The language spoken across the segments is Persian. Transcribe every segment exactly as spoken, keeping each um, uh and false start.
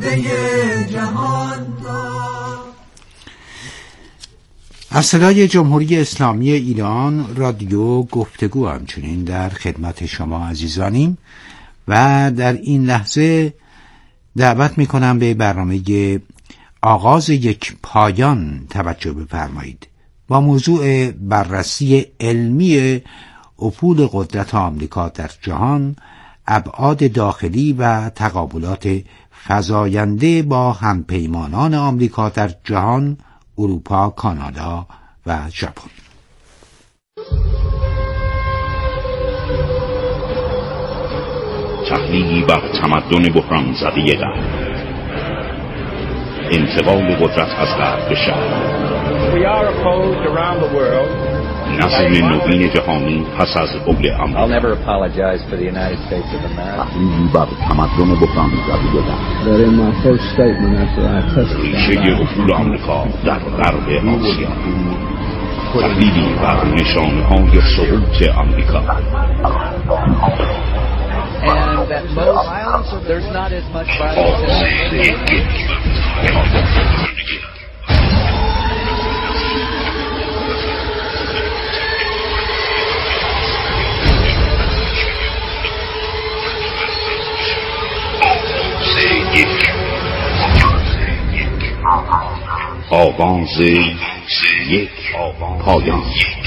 پرونده جهان. از صدای جمهوری اسلامی ایران رادیو گفتگو همچنین در خدمت شما عزیزانیم و در این لحظه دعوت میکنم به برنامه آغاز یک پایان توجه بفرمایید با موضوع بررسی علمی افول قدرت آمریکا در جهان، ابعاد داخلی و تقابلات فزاینده با همپیمانان آمریکا در جهان، اروپا، کانادا و ژاپن. تحلیلی بر تمدن بحران زده غرب، انتقال قدرت از غرب به شرق. We are opposed around the world. نظم نوین جهانی پس از بغض آمریکا. I'll never apologize for the United States of America. تحلیلی بر تمدن بحران زده غرب. That in my first statement after I testified. ریشه افول آمریکا در غرب آسیا. تحلیلی بر نشانه‌های سقوط آمریکا. And that most violence, there's not as much violence آغاز یک پایان.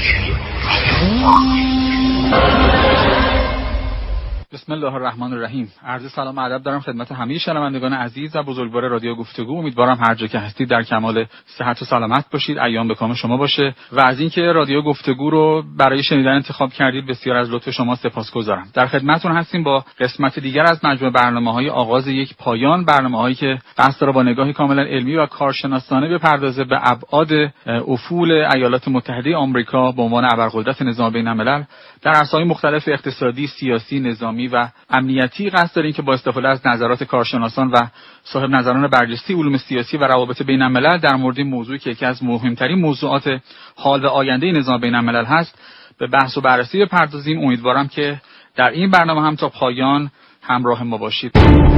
بسم الله الرحمن الرحیم. عرض سلام و ادب دارم خدمت همه شنوندگان عزیز و بزرگوار رادیو گفتگو. امیدوارم هر جا که هستید در کمال صحت و سلامت باشید، ایام به کام شما باشه و از اینکه رادیو گفتگو رو برای شنیدن انتخاب کردید بسیار از لطف شما سپاسگزارم. در خدمتتون هستیم با قسمت دیگر از مجموعه برنامه‌های آغاز یک پایان، برنامه‌هایی که بحث داره با نگاهی کاملا علمی و کارشناسانه بپردازه به ابعاد افول ایالات متحده آمریکا به عنوان ابرقدرت نظام بین‌الملل در عرصه‌های مختلف اقتصادی، سیاسی، نظامی و امنیتی. قصد داریم که با استفاده از نظرات کارشناسان و صاحب نظران برجسته علوم سیاسی و روابط بین الملل در مورد موضوعی که یکی از مهمترین موضوعات حال و آینده نظام بین الملل هست به بحث و بررسی بپردازیم. امیدوارم که در این برنامه هم تا پایان همراه ما باشید.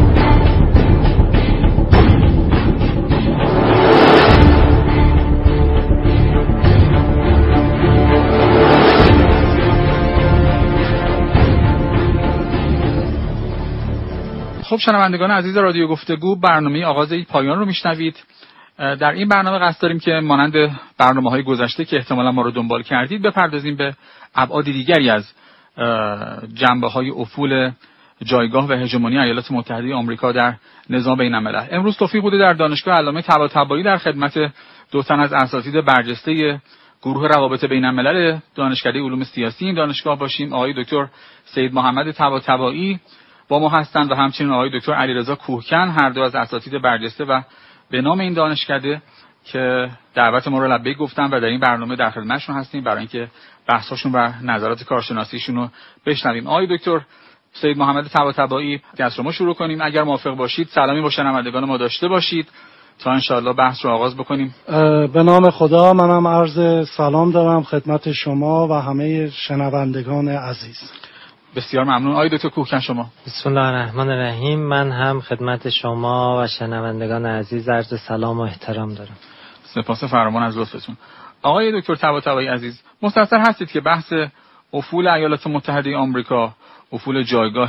خب شنوندگان عزیز رادیو گفتگو، برنامه آغاز یک پایان رو میشنوید. در این برنامه قصد داریم که مانند برنامه‌های گذشته که احتمالا ما رو دنبال کردید بپردازیم به ابعاد دیگری از جنبه‌های افول جایگاه و هژمونی ایالات متحده آمریکا در نظام بین‌الملل. امروز توفیق بوده در دانشگاه علامه طباطبایی در خدمت دو تن از اساتید برجسته گروه روابط بین‌الملل دانشکده علوم سیاسی این دانشگاه باشیم. آقای دکتر سید محمد طباطبایی با ما هستند و همچنین آقای دکتر علیرضا کوهکن، هر دو از اساتید برجسته و به نام این دانشکده که دعوت ما رو لبیک گفتن و در این برنامه در خدمتشون هستیم برای اینکه بحثاشون و نظرات کارشناسیشون رو بشنویم. آقای دکتر سید محمد طباطبایی، از شما شروع کنیم اگر موافق باشید. سلامی با شنوندگان ما داشته باشید تا انشاءالله بحث رو آغاز بکنیم. به نام خدا، منم عرض سلام دارم خدمت شما و همه شنوندگان عزیز. بسیار ممنون. آقای دکتر کوهکن شما. بسم الله الرحمن الرحیم. من هم خدمت شما و شنوندگان عزیز عرض سلام و احترام دارم. سپاس فراوان از لطفتون. آقای دکتر طباطبایی عزیز، مستحضر هستید که بحث افول ایالات متحده آمریکا، افول جایگاه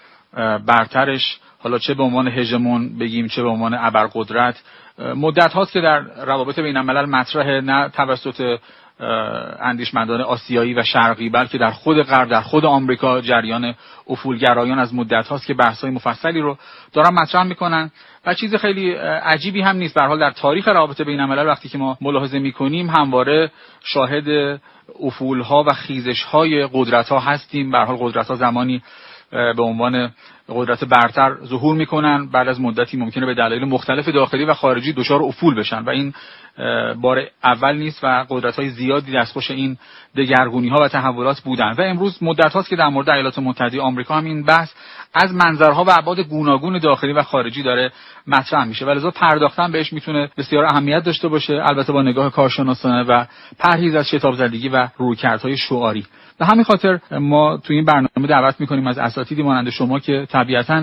برترش، حالا چه به عنوان هژمون بگیم چه به عنوان ابرقدرت، مدت هاست که در روابط بین الملل مطرحه، نه توسط اندیشمندان آسیایی و شرقی بلکه در خود غرب، در خود آمریکا جریان افولگرایان از مدت هاست که بحث‌های مفصلی رو دارن مطرح میکنن و چیز خیلی عجیبی هم نیست. به هر حال در تاریخ روابط بین الملل وقتی که ما ملاحظه میکنیم همواره شاهد افول‌ها و خیزش‌های قدرت‌ها هستیم. به هر حال قدرت‌ها زمانی به عنوان قدرت برتر ظهور میکنن، بعد از مدتی ممکنه به دلایل مختلف داخلی و خارجی دچار افول بشن و این بار اول نیست و قدرت‌های زیادی دستخوش این دگرگونی‌ها و تحولات بودن و امروز مدت هاست که در مورد ایالات متحده آمریکا هم این بحث از منظرها و ابعاد گوناگون داخلی و خارجی داره مطرح میشه و لذا پرداختن بهش میتونه بسیار اهمیت داشته باشه، البته با نگاه کارشناسانه و پرهیز از شتاب زدگی و رویکردهای شعاری. به همین خاطر ما تو این برنامه دعوت میکنیم از اساتیدی مانند شما که طبیعتاً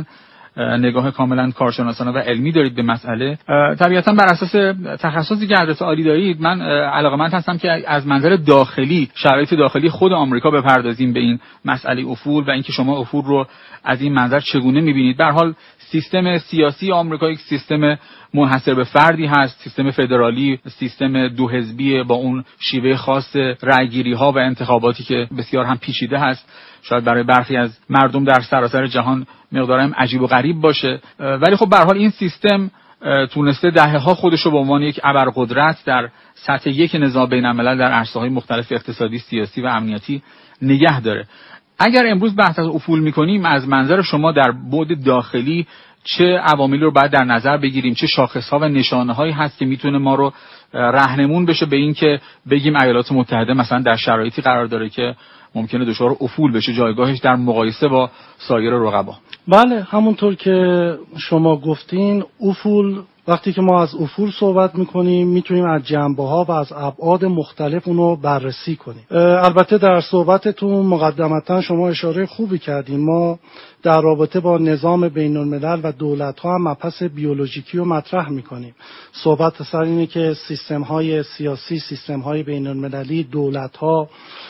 نگاه کاملا کارشناسانه و علمی دارید به مسئله. طبیعتا بر اساس تخصصی که حضرت عالی دارید، من علاقه‌مند هستم که از منظر داخلی، شرایط داخلی خود آمریکا بپردازیم به این مسئله افول و اینکه شما افول رو از این منظر چگونه می‌بینید. به هر حال سیستم سیاسی آمریکا یک سیستم منحصر به فردی هست، سیستم فدرالی، سیستم دو حزبی با اون شیوه خاص رأیگیری‌ها و انتخاباتی که بسیار هم پیچیده هست. شاید برای برخی از مردم در سراسر جهان مقدارم عجیب و غریب باشه، ولی خب به هر حال این سیستم تونسته دهه‌ها خودش رو به عنوان یک ابرقدرت در سطح یک نظام بین‌الملل در عرصه‌های مختلف اقتصادی، سیاسی و امنیتی نگه داره. اگر امروز بحث از افول می‌کنیم، از منظر شما در بعد داخلی چه عواملی رو باید در نظر بگیریم، چه شاخص‌ها و نشانه‌هایی هست که میتونه ما رو راهنمون بشه به این که بگیم ایالات متحده مثلا در شرایطی قرار داره که ممکنه دچار افول بشه، جایگاهش در مقایسه با سایر رقبا؟ بله، همونطور که شما گفتین، افول وقتی که ما از افول صحبت میکنیم میتونیم از جنبه‌ها و از ابعاد مختلف اونو بررسی کنیم. البته در صحبتتون مقدمتا شما اشاره خوبی کردین، ما در رابطه با نظام بین الملل و دولت‌ها هم مبحث بیولوژیکی رو مطرح میکنیم. صحبت سر اینه که سیستم‌های سیاسی، سیستم‌های بین المللی، دولت‌ها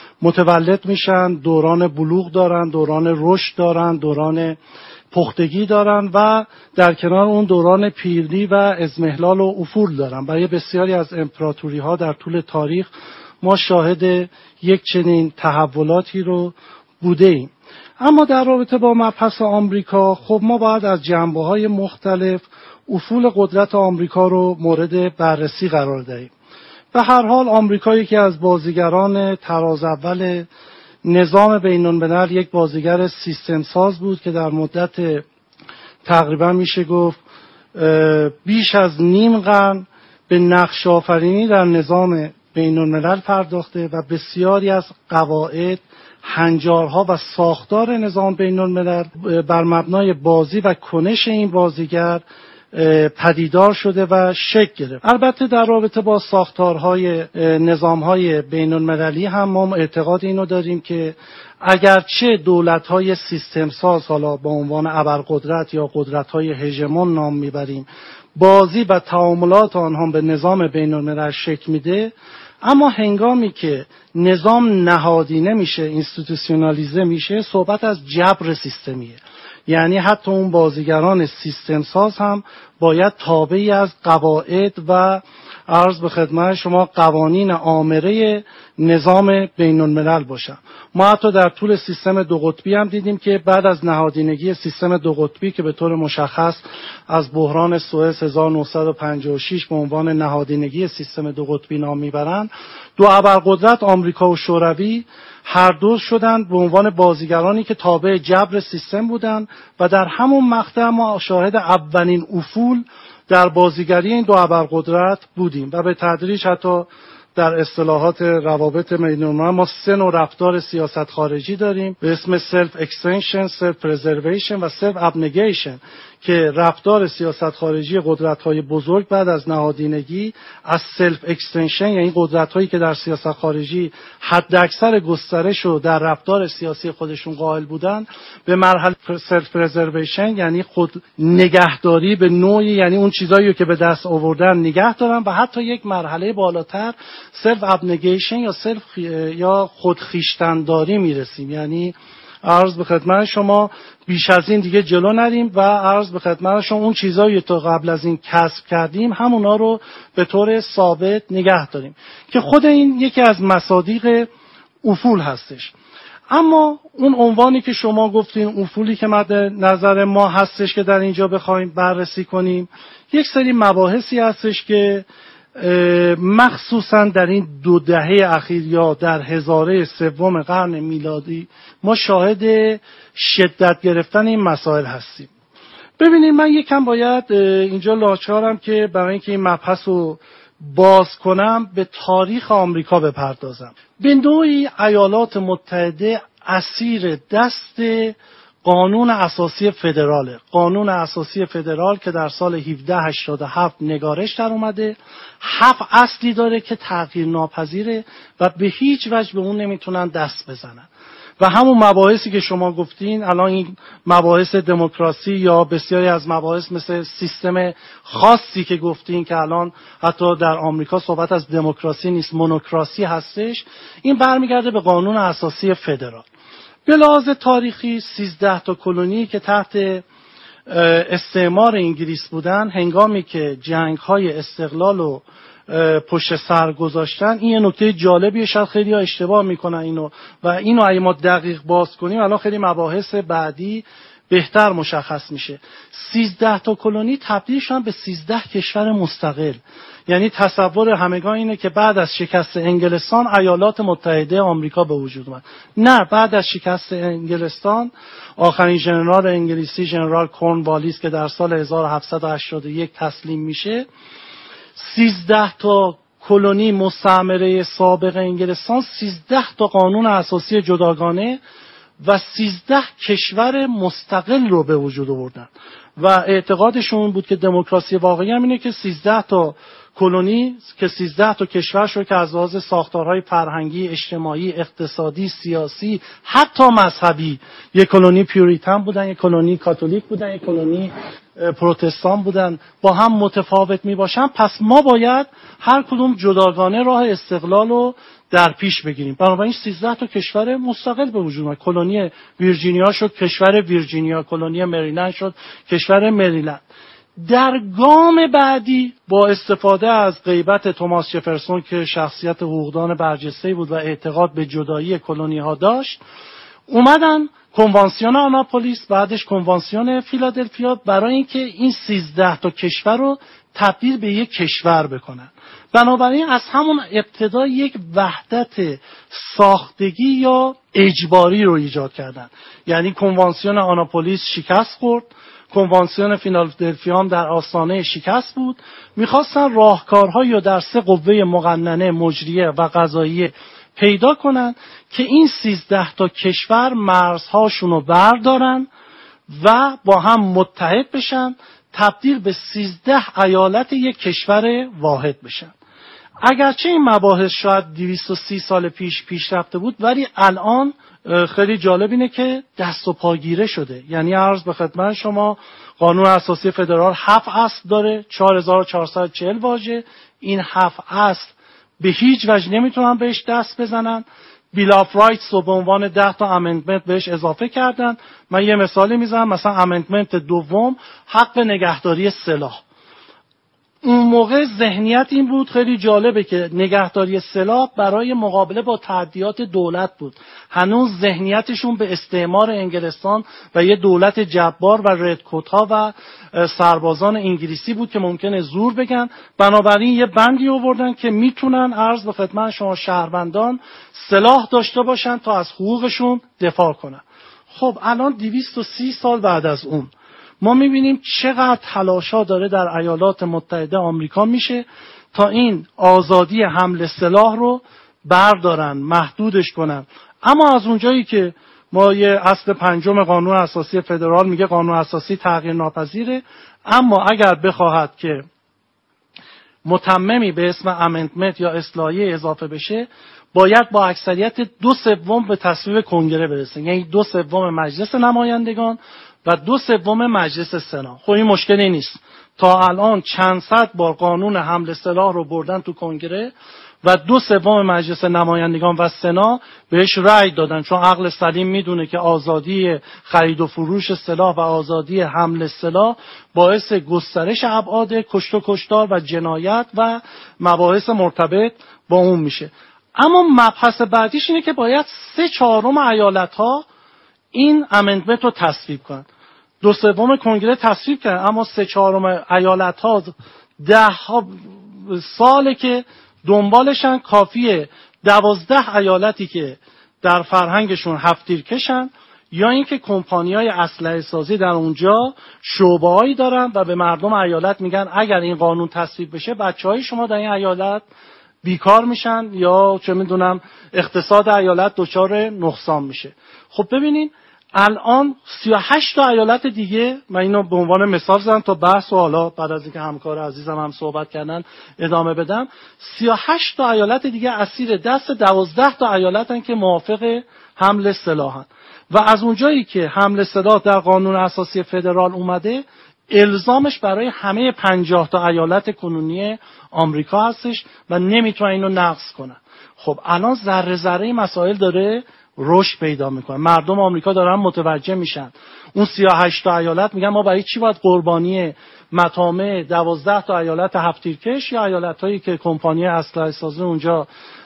متولد میشن، دوران بلوغ دارن، دوران رشد دارن، دوران پختگی دارن و در کنار اون دوران پیری و اضمحلال و افول دارن. برای بسیاری از امپراتوری ها در طول تاریخ ما شاهد یک چنین تحولاتی رو بوده ایم. اما در رابطه با مبحث آمریکا، خب ما باید از جنبه های مختلف افول قدرت آمریکا رو مورد بررسی قرار دهیم. به هر حال آمریکا یکی از بازیگران تراز اول نظام بین الملل، یک بازیگر سیستم ساز بود که در مدت تقریبا میشه گفت بیش از نیم قرن به نقش آفرینی در نظام بین الملل پرداخته و بسیاری از قواعد، هنجارها و ساختار نظام بین الملل بر مبنای بازی و کنش این بازیگر پدیدار شده و شکل گرفت. البته در رابطه با ساختارهای نظامهای بین المللی هم ما اعتقاد اینو داریم که اگرچه دولت‌های سیستم ساز، حالا با عنوان ابرقدرت یا قدرت‌های هژمون نام میبریم، بازی و تعاملات آنها به نظام بین الملل شکل میده، اما هنگامی که نظام نهادینه میشه، اینستیتوشنالیزه میشه، صحبت از جبر سیستمیه. یعنی حتی اون بازیگران سیستم ساز هم باید تابعی از قواعد و عرض به خدمت شما قوانین آمره نظام بین الملل باشن. ما حتی در طول سیستم دو قطبی هم دیدیم که بعد از نهادینگی سیستم دو قطبی که به طور مشخص از بحران سوئز هزار و نهصد و پنجاه و شش به عنوان نهادینگی سیستم دو قطبی نام میبرند، دو ابرقدرت آمریکا و شوروی هر دو شدند به عنوان بازیگرانی که تابع جبر سیستم بودند و در همون مقطع ما شاهد اولین افول در بازیگری این دو ابرقدرت بودیم و به تدریج حتی در اصطلاحات روابط بین الملل ما سه نوع رفتار سیاست خارجی داریم به اسم سلف اکستنشن، سلف پرزرویشن و سلف ابنگیشن که رفتار سیاست خارجی قدرت‌های بزرگ بعد از نهادینگی از سلف اکستنشن، یعنی قدرت‌هایی که در سیاست خارجی حداکثر گسترش رو در رفتار سیاسی خودشون قائل بودن، به مرحله سلف پرزرویشن یعنی خود نگهداری به نوعی، یعنی اون چیزایی که به دست آوردن نگه دارن، و حتی یک مرحله بالاتر سلف ابنگیشن یا سلف خی... یا خودخویشتنداری میرسیم. یعنی عرض به خدمت شما بیش از این دیگه جلو نریم و عرض به خدمت شما اون چیزایی که قبل از این کسب کردیم همونا رو به طور ثابت نگه داریم که خود این یکی از مصادیق افول هستش. اما اون عنوانی که شما گفتین، افولی که مد نظر ما هستش که در اینجا بخوایم بررسی کنیم، یک سری مباحثی هستش که مخصوصا در این دو دهه اخیر یا در هزاره سوم قرن میلادی ما شاهد شدت گرفتن این مسائل هستیم. ببینید، من یکم باید اینجا لاچارم که برای اینکه این مبحث رو باز کنم به تاریخ آمریکا بپردازم. به نوعی ایالات متحده اسیر دست قانون اساسی فدراله. قانون اساسی فدرال که در سال هفده هشتاد و هفت نگارش در اومده، هفت اصلی داره که تغییر ناپذیره و به هیچ وجه به اون نمیتونن دست بزنن. و همون مباحثی که شما گفتین الان، این مباحث دموکراسی یا بسیاری از مباحث مثل سیستم خاصی که گفتین که الان حتی در آمریکا صحبت از دموکراسی نیست، مونوکراسی هستش، این برمیگرده به قانون اساسی فدرال. به لحاظ تاریخی سیزده تا کلونی که تحت استعمار انگلیس بودن، هنگامی که جنگ‌های استقلال و پشت سر گذاشتن، این یه نکته جالبیه، شاید خیلی ها اشتباه میکنن اینو و اینو اگه ما دقیق باز کنیم الان خیلی مباحث بعدی بهتر مشخص میشه. سیزده تا کلونی تبدیل شدن به سیزده کشور مستقل. یعنی تصور همگان اینه که بعد از شکست انگلستان ایالات متحده آمریکا به وجود اومد. نه، بعد از شکست انگلستان آخرین ژنرال انگلیسی ژنرال کورنوالیس که در سال هزار و هفتصد و هشتاد و یک تسلیم میشه، سیزده تا کلونی مستعمره سابق انگلستان، سیزده تا قانون اساسی جداگانه و سیزده کشور مستقل رو به وجود آوردن و اعتقادشون بود که دموکراسی واقعی هم اینه که سیزده تا کلونی که سیزده تا کشور شو که از لحاظ ساختارهای فرهنگی، اجتماعی، اقتصادی، سیاسی، حتی مذهبی، یک کلونی پیوریتن بودن، یک کلونی کاتولیک بودن، یک کلونی پروتستان بودن، با هم متفاوت می باشن. پس ما باید هر کدوم جداگانه راه استقلال رو در پیش بگیریم. بنابراین سیزده تا کشور مستقل به وجود اومد. کلونی ویرجینیا شد کشور ویرجینیا، کلونی مریلند شد کشور مریلند. در گام بعدی با استفاده از غیبت توماس جفرسون که شخصیت حقوقدان برجسته بود و اعتقاد به جدایی کلونی ها داشت، اومدن کنوانسیون آناپولیس، بعدش کنوانسیون فیلادلفیا، برای اینکه این سیزده تا کشور رو تبدیل به یک کشور بکنن. بنابراین از همون ابتدا یک وحدت ساختگی یا اجباری رو ایجاد کردن. یعنی کنوانسیون آناپولیس شکست خورد، کنوانسیون فیلادلفیا هم در آستانه شکست بود. میخواستن راهکارهایی رو در سه قوه مقننه، مجریه و قضاییه پیدا کنن که این سیزده تا کشور مرزهاشون رو بردارن و با هم متحد بشن، تبدیل به سیزده ایالت یک کشور واحد بشن. اگرچه این مباحث شاید دویست و سی سال پیش پیش رفته بود، ولی الان خیلی جالب اینه که دست و پاگیره شده. یعنی عرض به خدمت شما قانون اساسی فدرال هفت اصل داره، چهار هزار و چهارصد و چهل واژه. این هفت اصل به هیچ وجه نمیتونن بهش دست بزنن. بیل آف رایتس رو به عنوان ده تا امندمنت بهش اضافه کردن. من یه مثالی میزنم، مثلا امندمنت دوم حق نگهداری سلاح. اون موقع ذهنیت این بود، خیلی جالبه، که نگهداری سلاح برای مقابله با تهدیدات دولت بود. هنوز ذهنیتشون به استعمار انگلستان و یه دولت جبار و ردکوت‌ها و سربازان انگلیسی بود که ممکنه زور بگن. بنابراین یه بندی آوردن که میتونن عرض به خدمت شما شهروندان سلاح داشته باشن تا از حقوقشون دفاع کنن. خب الان دویست و سی سال بعد از اون ما میبینیم چقدر تلاشا داره در ایالات متحده آمریکا میشه تا این آزادی حمل سلاح رو بردارن، محدودش کنن. اما از اونجایی که ما یه اصل پنجم قانون اساسی فدرال میگه قانون اساسی تغییر ناپذیره، اما اگر بخواهد که متممی به اسم امندمنت یا اصلاحیه اضافه بشه، باید با اکثریت دو سوم به تصویب کنگره برسه. یعنی دو سوم مجلس نمایندگان و دو سوم مجلس سنا. خب این مشکلی نیست. تا الان چند صد بار قانون حمل سلاح رو بردن تو کنگره و دو سوم مجلس نمایندگان و سنا بهش رأی دادن، چون عقل سلیم میدونه که آزادی خرید و فروش سلاح و آزادی حمل سلاح باعث گسترش ابعاد کشت و کشتار و جنایت و مباحث مرتبط با اون میشه. اما مبحث بعدیش اینه که باید سه چهارم ایالت‌ها این امندمنت رو تصویب کنن. دو سوم کنگره تصویب کردن، اما سه چهارم ایالت‌ها ده ها ساله که دنبالشن. کافیه دوازده ایالتی که در فرهنگشون هفتیر کشن یا اینکه کمپانی‌های اسلحه سازی در اونجا شعبه‌هایی دارن و به مردم ایالت میگن اگر این قانون تصویب بشه بچه‌های شما در این ایالت بیکار میشن یا چه میدونم اقتصاد ایالت دچار نقصان میشه. خب ببینین الان سی و هشت تا ایالت دیگه، من اینو به عنوان مثال زدم تا بحث و حالا بعد از اینکه همکار عزیزم هم صحبت کردن ادامه بدم، سی و هشت تا ایالت دیگه اسیر دست دوازده تا ایالتن که موافق حمل سلاحن و از اونجایی که حمل سلاح در قانون اساسی فدرال اومده، الزامش برای همه پنجاه تا ایالت کنونی آمریکا هستش و نمیتونن اینو نقض کنن. خب الان ذره ذره مسائل داره رشد پیدا میکنه، مردم آمریکا دارن متوجه میشن. اون سی و هشت تا ایالت میگن ما برای چی باید قربانی مطامع دوازده تا ایالت هفت‌تیرکش یا ایالتایی که کمپانی اسلحه سازی اونجا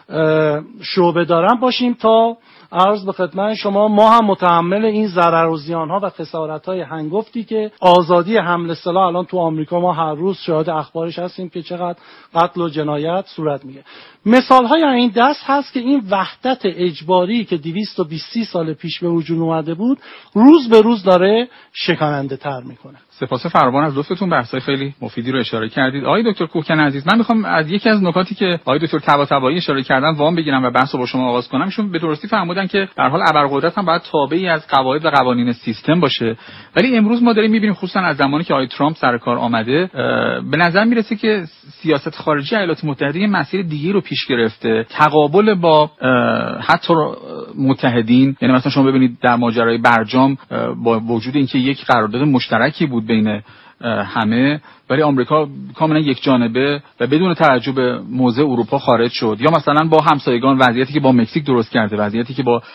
شعبه دارن باشیم تا عرض به خدمت شما ما هم متحمل این ضرر و زیان‌ها و خسارت‌های هنگفتی که آزادی حمل سلاح الان تو آمریکا ما هر روز شاهد اخبارش هستیم که چقدر قتل و جنایت صورت میگیره. مثال‌های این دست هست که این وحدت اجباری که دویست و بیست سال پیش به وجود اومده بود روز به روز داره شکننده‌تر میکنه. سپاس فراوان از لطفتون، بحث‌های خیلی مفیدی رو اشاره کردید. آقای دکتر کوهکن عزیز، من میخوام از یکی از نکاتی که آقای دکتر طباطبایی اشاره کردن وام بگیرم و بحث رو با شما آغاز کنم. ایشون به درستی فرمودن که در حال ابرقدرت هم باید تابعی از قواعد و قوانین سیستم باشه، ولی امروز ما داریم میبینیم خصوصا از زمانی که آقای ترامپ سر کار آمده به نظر میرسه که سیاست خارجی ایالات متحده یه مسیر دیگه رو پیش گرفته، تقابل با حتی متحدین. یعنی مثلا شما ببینید در ماجرای برجام با وجود اینکه یک قرارداد مشترکی بود بین همه، ولی آمریکا کاملا یک جانبه و بدون توجه به موضع اروپا خارج شد. یا مثلا با همسایگان وضعیتی که با مکزیک درست کرده، وضعیتی که با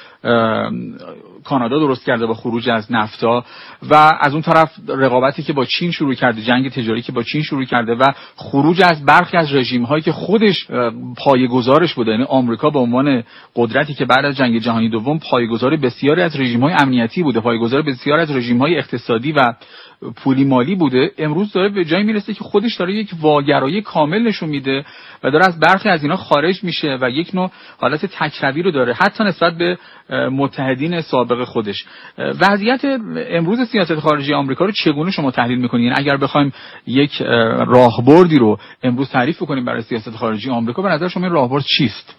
کانادا درست کرده با خروج از نفتا، و از اون طرف رقابتی که با چین شروع کرده، جنگ تجاری که با چین شروع کرده و خروج از برخی از رژیم هایی که خودش پایه‌گذارش بوده. یعنی آمریکا به عنوان قدرتی که بعد از جنگ جهانی دوم پایه‌گذار بسیاری از رژیم های امنیتی بوده، پایه‌گذار بسیاری از رژیم های اقتصادی و پولی مالی بوده، امروز داره به جایی میرسه که خودش داره یک واگرایی کامل نشون میده و داره از برخی از اینا خارج میشه و یک نوع حالت تکروی رو داره حتی نسبت به متحدین سابق خودش. وضعیت امروز سیاست خارجی آمریکا رو چگونه شما تحلیل میکنین؟ اگر بخوایم یک راهبردی رو امروز تعریف کنیم برای سیاست خارجی آمریکا، به نظر شما این راهبرد چیست؟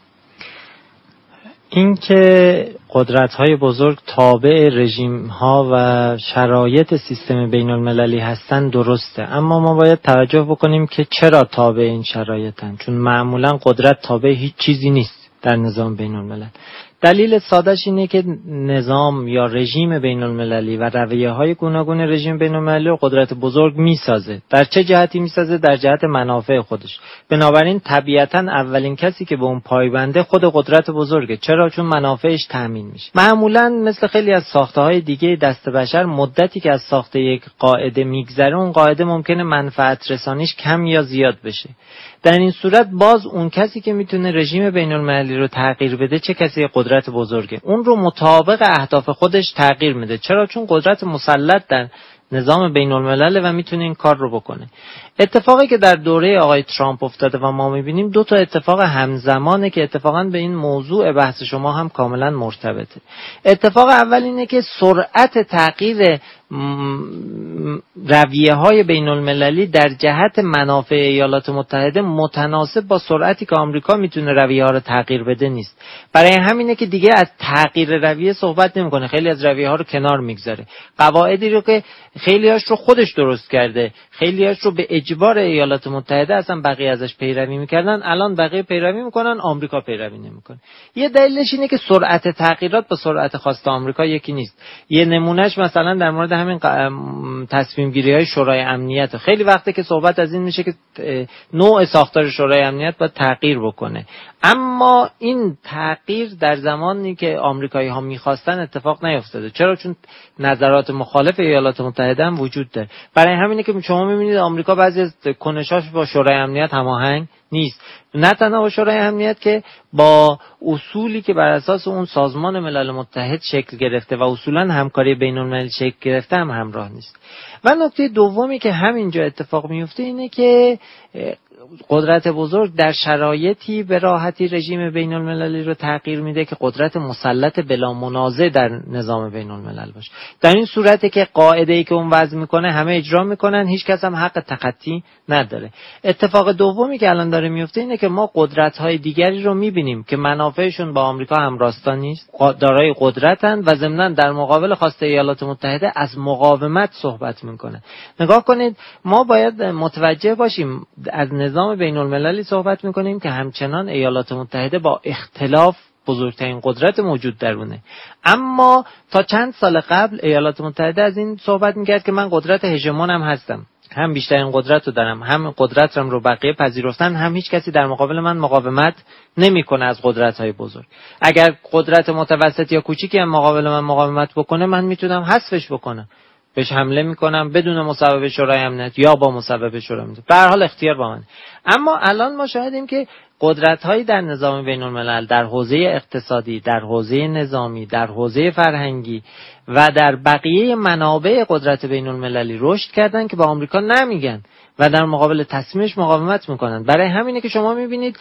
این که قدرت‌های بزرگ تابع رژیم‌ها و شرایط سیستم بین‌المللی هستند درسته، اما ما باید توجه بکنیم که چرا تابع این شرایطن، چون معمولاً قدرت تابع هیچ چیزی نیست در نظام بین‌الملل. دلیل سادهش اینه که نظام یا رژیم بین‌المللی و رویه‌های گوناگون رژیم بین‌المللی رو قدرت بزرگ میسازه. در چه جهتی میسازه؟ در جهت منافع خودش. بنابراین طبیعتاً اولین کسی که به اون پایبنده خود قدرت بزرگه. چرا؟ چون منافعش تامین میشه. معمولاً مثل خیلی از ساخته‌های دیگه دست بشر، مدتی که از ساخت یک قاعده میگذره، اون قاعده ممکنه منفعت رسانیش کم یا زیاد بشه. در این صورت باز اون کسی که میتونه رژیم بین‌المللی رو تغییر بده چه کسی؟ قدرت بزرگه. اون رو مطابق اهداف خودش تغییر میده. چرا؟ چون قدرت مسلط در نظام بین‌الملل و میتونه این کار رو بکنه. اتفاقی که در دوره آقای ترامپ افتاده و ما میبینیم دو تا اتفاق همزمانه که اتفاقا به این موضوع بحث شما هم کاملا مرتبطه. اتفاق اول اینه که سرعت تغییر رویه های بین المللی در جهت منافع ایالات متحده متناسب با سرعتی که آمریکا میتونه رویه ها رو تغییر بده نیست. برای همینه که دیگه از تغییر رویه صحبت نمیکنه، خیلی از رویه ها رو کنار میگذاره. قواعدی رو که خیلیاش رو خودش درست کرده، خیلیاش رو به اجبار ایالات متحده اصلا بقیه ازش پیروی میکردن، الان بقیه پیروی میکنن، آمریکا پیروی نمیکنه. یه دلیلش اینه که سرعت تغییرات با سرعت خواست آمریکا یکی نیست. یه نمونهش مثلا در مورد همین تصمیم گیری های شورای امنیت، خیلی وقته که صحبت از این میشه که نوع ساختار شورای امنیت باید تغییر بکنه، اما این تغییر در زمانی که آمریکایی ها میخواستن اتفاق نیفتاده. چرا؟ چون نظرات مخالف ایالات متحده هم وجود داره. برای همینه که شما میبینید آمریکا بعضی از کنشاش با شورای امنیت هماهنگ نیست، نه تنها با شورای امنیت که با اصولی که بر اساس اون سازمان ملل متحد شکل گرفته و اصولا همکاری بین المللی شکل گرفته هم همراه نیست. و نکته دومی که همینجا اتفاق میفته اینه که قدرت بزرگ در شرایطی به راحتی رژیم بین المللی رو تغییر میده که قدرت مسلط بلا منازع در نظام بین الملل باشه. در این صورته که قاعده‌ای که اون وضع میکنه همه اجرا میکنن، هیچ کس هم حق تخطی نداره. اتفاق دومی که الان داره میفته اینه که ما قدرت‌های دیگری رو میبینیم که منافعشون با آمریکا همراستا نیست، دارای قدرتن و ضمناً در مقابل خواست ایالات متحده از مقاومت صحبت میکنه. نگاه کنید، ما باید متوجه باشیم از نظام بین المللی صحبت میکنیم که همچنان ایالات متحده با اختلاف بزرگترین قدرت موجود درونه. اما تا چند سال قبل ایالات متحده از این صحبت میکرد که من قدرت هژمونم هستم، هم بیشترین قدرت رو دارم، هم قدرتم رو بقیه پذیرفتن، هم هیچ کسی در مقابل من مقاومت نمیکنه از قدرت‌های بزرگ. اگر قدرت متوسط یا کوچیکی هم مقابل من مقاومت بکنه، من میتونم حذفش بکنم، بهش حمله میکنم بدون مصوبه شورای امنیت یا با مصوبه شورای امنیت. به هر حال اختیار با من. اما الان ما شاهدیم که قدرت‌هایی در نظام بین‌الملل، در حوزه اقتصادی، در حوزه نظامی، در حوزه فرهنگی و در بقیه منابع قدرت بین‌المللی رشد کردن که با آمریکا نمیگن و در مقابل تصمیمش مقاومت میکنن. برای همینه که شما میبینید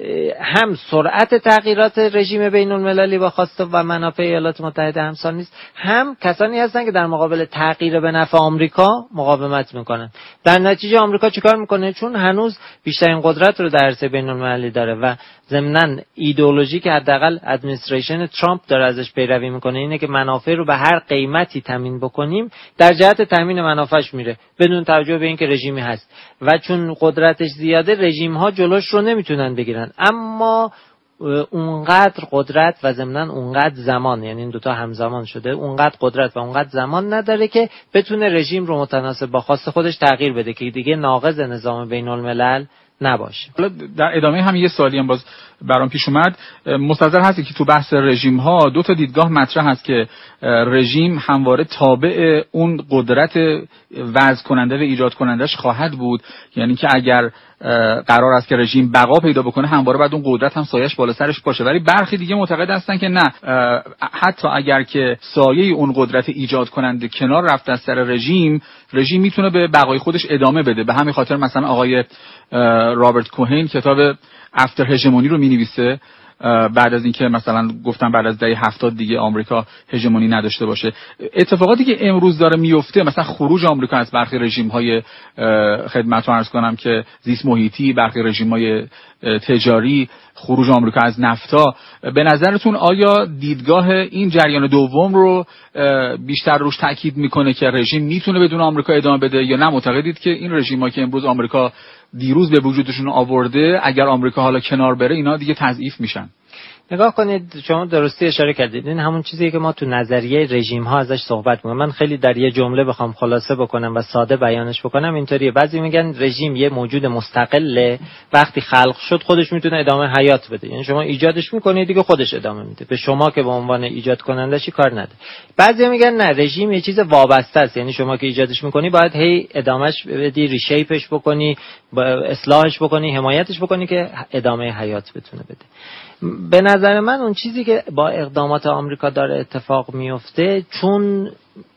هم سرعت تغییرات رژیم بین‌المللی با خواست و منافع ایالات متحده همسان نیست، هم کسانی هستن که در مقابل تغییر به نفع آمریکا مقاومت میکنن. در نتیجه آمریکا چیکار میکنه؟ چون هنوز بیشترین قدرت رو در عرصه بین‌المللی داره و ضمناً ایدئولوژی که حداقل ادمنستریشن ترامپ داره ازش پیروی میکنه اینه که منافع رو به هر قیمتی تامین بکنیم، در جهت تامین منافعش میره بدون توجه به اینکه رژیمی هست و چون قدرتش زیاده رژیم ها جلوش رو نمیتونن بگیرن. اما اونقدر قدرت و ضمناً اونقدر زمان، یعنی این دوتا همزمان شده، اونقدر قدرت و اونقدر زمان نداره که بتونه رژیم رو متناسب با خواست خودش تغییر بده که دیگه ناقض نظام بین الملل نباشه. حالا در ادامه هم یه سوالی هم باز برام پیش اومد. مستحضر هستی که تو بحث رژیم ها دو تا دیدگاه مطرح هست که رژیم همواره تابع اون قدرت وضع کننده و ایجاد کنندش خواهد بود، یعنی که اگر قرار است که رژیم بقا پیدا بکنه همواره بعد اون قدرت هم سایش بالا سرش باشه. ولی برخی دیگه معتقد هستن که نه، حتی اگر که سایه اون قدرت ایجاد کننده کنار رفته از سر رژیم، رژیم میتونه به بقای خودش ادامه بده. به همین خاطر مثلا آقای رابرت کوهن کتاب افتر هژمونی رو می‌نویسه بعد از اینکه مثلا گفتم بعد از دهه هفتاد دیگه آمریکا هژمونی نداشته باشه. اتفاقاتی که امروز داره میفته، مثلا خروج آمریکا از برخی رژیم‌های خدمتتون عرض کنم که زیست محیطی، برخی رژیم‌های تجاری، خروج آمریکا از نفتا، به نظرتون آیا دیدگاه این جریان دوم رو بیشتر روش تاکید میکنه که رژیم میتونه بدون آمریکا ادامه بده، یا نه معتقدید که این رژیم‌ها که امروز آمریکا دیروز به وجودشون آورده اگر آمریکا حالا کنار بره اینا دیگه تضعیف میشن؟ نگاه کنید، شما درستی اشاره کردید، این همون چیزیه که ما تو نظریه رژیم ها ازش صحبت می‌کنیم. من خیلی در یه جمله بخوام خلاصه بکنم و ساده بیانش بکنم اینطوریه. بعضی میگن رژیم یه موجود مستقله، وقتی خلق شد خودش میتونه ادامه حیات بده، یعنی شما ایجادش میکنید دیگه خودش ادامه میده، به شما که به عنوان ایجاد کننده‌شی کار نداره. بعضی میگن نه، رژیم یه چیز وابسته است، یعنی شما که ایجادش میکنی باید هی ادامهش بدی، ریشیپش بکنی، اصلاحش بکنی، حمایتش بکنی که ادامه حیات بتونه بده. به نظر من اون چیزی که با اقدامات آمریکا داره اتفاق میفته، چون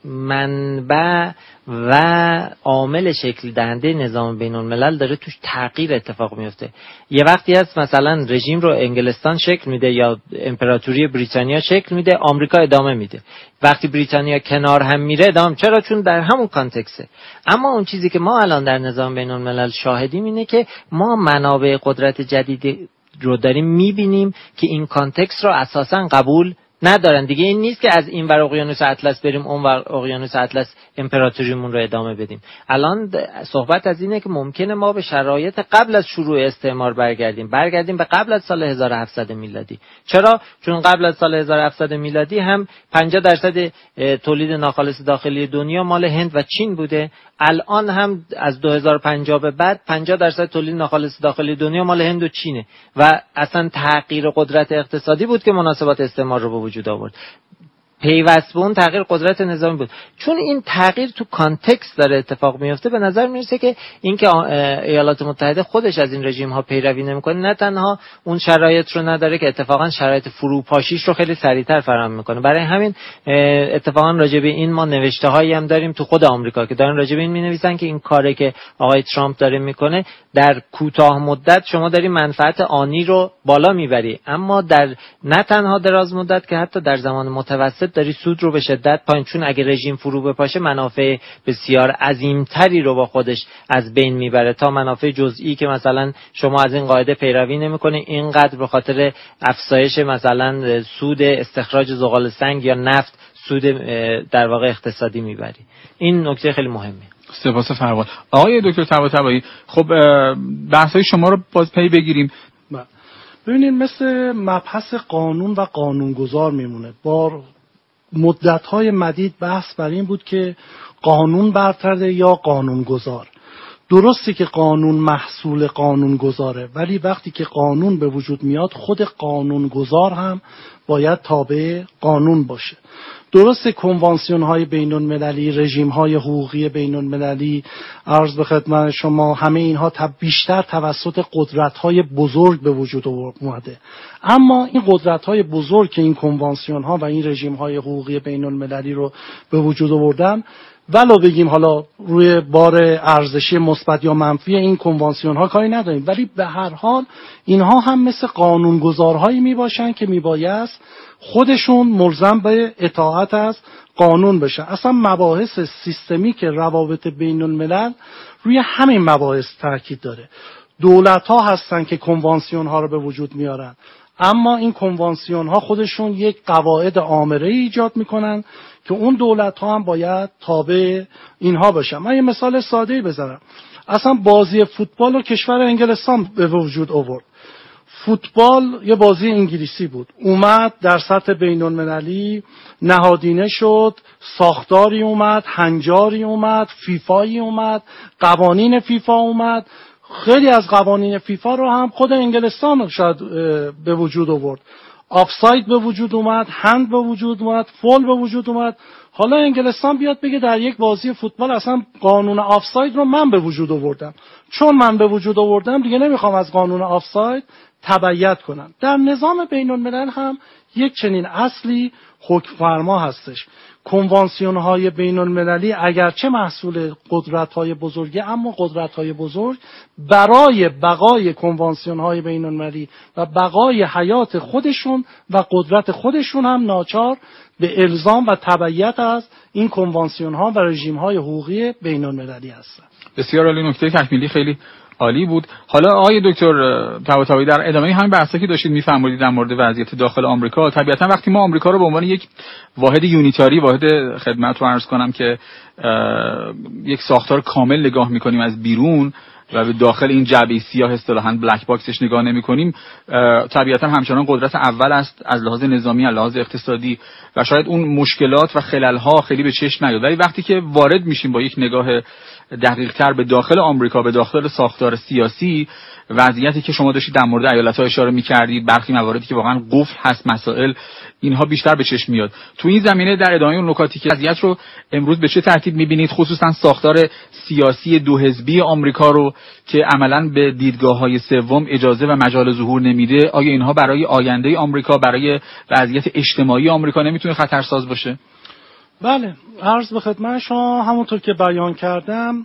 منبع و عامل شکل دهنده نظام بین الملل داره توش تغییر اتفاق میفته. یه وقتی هست مثلا رژیم رو انگلستان شکل میده یا امپراتوری بریتانیا شکل میده، آمریکا ادامه میده. وقتی بریتانیا کنار هم میره ادامه، چرا؟ چون در همون کانتکسته. اما اون چیزی که ما الان در نظام بین الملل شاهدیم اینه که ما منابع قدرت جدید رو داریم میبینیم که این کانتکست رو اساساً قبول ندارن دیگه. این نیست که از این ور اقیانوس اطلس بریم اون ور اقیانوس اطلس امپراتوریمون رو ادامه بدیم. الان صحبت از اینه که ممکنه ما به شرایط قبل از شروع استعمار برگردیم برگردیم به قبل از سال هزار و هفتصد میلادی. چرا؟ چون قبل از سال هزار و هفتصد میلادی هم پنجاه درصد تولید ناخالص داخلی دنیا مال هند و چین بوده. الان هم از دو هزار و پنجاه به بعد پنجاه درصد تولید ناخالص داخلی دنیا مال هند و چینه و اصلا تغییر قدرت اقتصادی بود که مناسبات استعمار رو به وجود آورد. پیوست به اون تغییر قدرت نظامی بود. چون این تغییر تو کانتکست داره اتفاق میفته، به نظر میرسه که اینکه ایالات متحده خودش از این رژیم ها پیروی نمیکنه، نه تنها اون شرایط رو نداره که اتفاقا شرایط فروپاشیش رو خیلی سریعتر فراهم میکنه. برای همین اتفاقا راجع به این ما نوشته هایی هم داریم تو خود آمریکا که دارن راجع به این مینویسن که این کاری که آقای ترامپ داره میکنه در کوتاه مدت شما داری منفعت آنی رو بالا میبری، اما در نه تنها دراز مدت که حتی در زمان متوسط داری سود رو به شدت پایین، چون اگه رژیم فرو بپاشه منافع بسیار عظیمتری رو با خودش از بین میبره تا منافع جزئی که مثلا شما از این قاعده پیروی نمیکنه، اینقدر به خاطر افزایش مثلا سود استخراج زغال سنگ یا نفت سود در واقع اقتصادی میبری. این نکته خیلی مهمه. سپاس فراوان. آقای دکتر طباطبایی، خب بحث‌های شما رو باز پی بگیریم. ببینید مثل مبحث قانون و قانونگذار میمونه. با مدت‌های مدید بحث بر این بود که قانون برتره یا قانونگذار. درسته که قانون محصول قانونگذاره، ولی وقتی که قانون به وجود میاد خود قانونگذار هم باید تابع قانون باشه. درسته کنوانسیون های بین المللی، رژیم های حقوقی بین المللی، عرض به خدمت شما، همه اینها بیشتر توسط قدرت های بزرگ به وجود اومده، اما این قدرت های بزرگ که این کنوانسیون ها و این رژیم های حقوقی بین المللی رو به وجود آوردن، ولو بگیم حالا روی بار ارزشی مثبت یا منفی این کنوانسیون ها کاری نداریم، ولی به هر حال اینها هم مثل قانونگذارهایی می باشن که می بایست خودشون ملزم به اطاعت از قانون بشن. اصلا مباحث سیستمیک روابط بین الملل روی همین مباحث تاکید داره. دولت ها هستن که کنوانسیون ها رو به وجود میارن، اما این کنوانسیون ها خودشون یک قواعد آمره ایجاد میکنن که اون دولت ها هم باید تابع اینها باشن. من یه مثال ساده‌ای بزنم. اصلا بازی فوتبال رو کشور انگلستان به وجود آورد. فوتبال یه بازی انگلیسی بود، اومد در سطح بین المللی نهادینه شد، ساختاری اومد، هنجاری اومد، فیفایی اومد، قوانین فیفا اومد. خیلی از قوانین فیفا رو هم خود انگلستان شاید به وجود آورد. آفساید به وجود اومد، هند به وجود اومد، فول به وجود اومد. حالا انگلستان بیاد بگه در یک بازی فوتبال اصلا قانون آفساید رو من به وجود آوردم، چون من به وجود آوردم دیگه نمیخوام از قانون آفساید تبعیت کنم. در نظام بین الملل هم یک چنین اصلی حکم فرما هستش. کنوانسیون های بین المللی اگرچه محصول قدرت های بزرگی، اما قدرت های بزرگ برای بقای کنوانسیون های بین المللی و بقای حیات خودشون و قدرت خودشون هم ناچار به الزام و تبعیت از این کنوانسیون ها و رژیم های حقوقی بین المللی هستند. بسیار عالی، نکته تکمیلی خیلی عالی بود. حالا آقای دکتر طباطبایی در ادامه همین بحثی که داشتید میفرمایید در مورد وضعیت داخل آمریکا، طبیعتا وقتی ما آمریکا رو به عنوان یک واحد یونیتاری، واحد خدمت رو عرض کنم که یک ساختار کامل نگاه میکنیم از بیرون و به داخل این جعبه سیاه اصطلاحاً بلک باکسش نگاه نمی‌کنیم، طبیعتاً همچنان قدرت اول است از لحاظ نظامی، از لحاظ اقتصادی، و شاید اون مشکلات و خلل‌ها خیلی به چشم نیاد. ولی وقتی که وارد میشیم با یک نگاه دقیق‌تر به داخل آمریکا، به داخل ساختار سیاسی، وضعیتی که شما داشتید در مورد ایالت‌ها اشاره می‌کردید، برخی مواردی که واقعاً قفل هست، مسائل اینها بیشتر به چشم میاد. تو این زمینه در ادامه اون نکاتی که وضعیت رو امروز به چه ترتیب می‌بینید، خصوصاً ساختار سیاسی دو حزبی آمریکا رو که عملاً به دیدگاه‌های سوم اجازه و مجال ظهور نمیده، آیا اینها برای آینده آمریکا، برای وضعیت اجتماعی آمریکا نمیتونه خطرساز باشه؟ بله، عرض به خدمت شما همونطور که بیان کردم،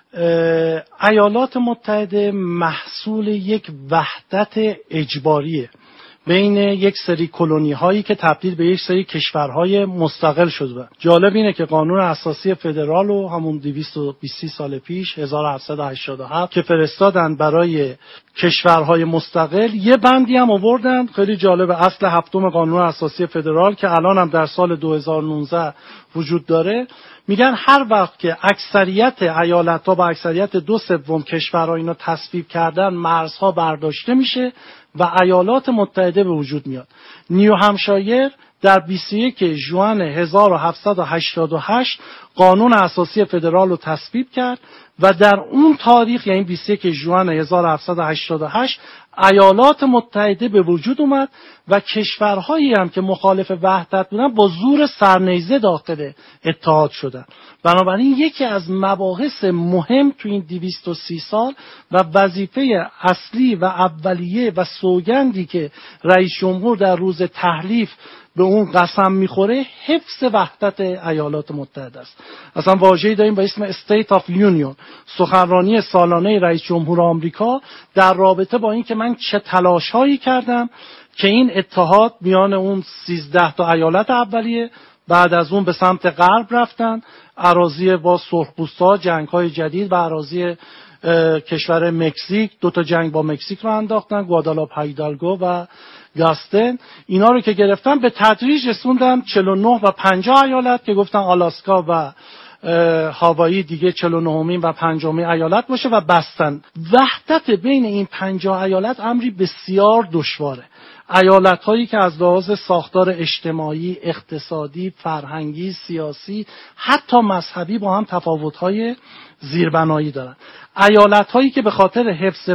ایالات متحده محصول یک وحدت اجباریه بین یک سری کلونی هایی که تبدیل به یک سری کشورهای مستقل شده. جالب اینه که قانون اساسی فدرال رو همون دویست و بیست سال پیش هزار و هفتصد و هشتاد و هفت که فرستادن برای کشورهای مستقل، یه بندی هم آوردن خیلی جالب، اصل هفتم قانون اساسی فدرال که الان هم در سال دو هزار و نوزده وجود داره، میگن هر وقت که اکثریت ایالت‌ها با اکثریت دو سوم کشورها اینو تصویب کردن، مرزها برداشته میشه و ایالات متحده به وجود میاد. نیو همشایر در بیست و یک ژوئن هزار و هفتصد و هشتاد و هشت قانون اساسی فدرال رو تصویب کرد و در اون تاریخ، یعنی بیست و یک ژوئن هزار و هفتصد و هشتاد و هشت، ایالات متحده به وجود اومد و کشورهایی هم که مخالف وحدت بودن با زور سرنیزه داخل اتحاد شدن. بنابراین یکی از مباحث مهم تو این دویست و سی سال و وظیفه اصلی و اولیه و سوگندی که رئیس جمهور در روز تحلیف به اون قسم میخوره، حفظ وحدت ایالات متحده است. اصلا واژه‌ای داریم با اسم State of Union، سخنرانی سالانه رئیس جمهور آمریکا در رابطه با این که من چه تلاش‌هایی کردم که این اتحاد میان اون سیزده تا ایالت اولیه، بعد از اون به سمت غرب رفتن، اراضی با سرخپوست‌ها، جنگ‌های جدید و اراضی کشور مکزیک، دو تا جنگ با مکزیک رو انداختن، گوادالاپ، هایدالگو و گاستن، اینا رو که گرفتن به تدریج رسوندن چهل و نه و پنجاه ایالت که گفتن آلاسکا و هاوایی دیگه چهل و نهمین و پنجمین ایالت باشه و بستن. وحدت بین این پنجاه ایالت امری بسیار دشواره. ایالت هایی که از لحاظ ساختار اجتماعی، اقتصادی، فرهنگی، سیاسی، حتی مذهبی با هم تفاوت های زیربنایی دارن. ایالت هایی که به خاطر حفظ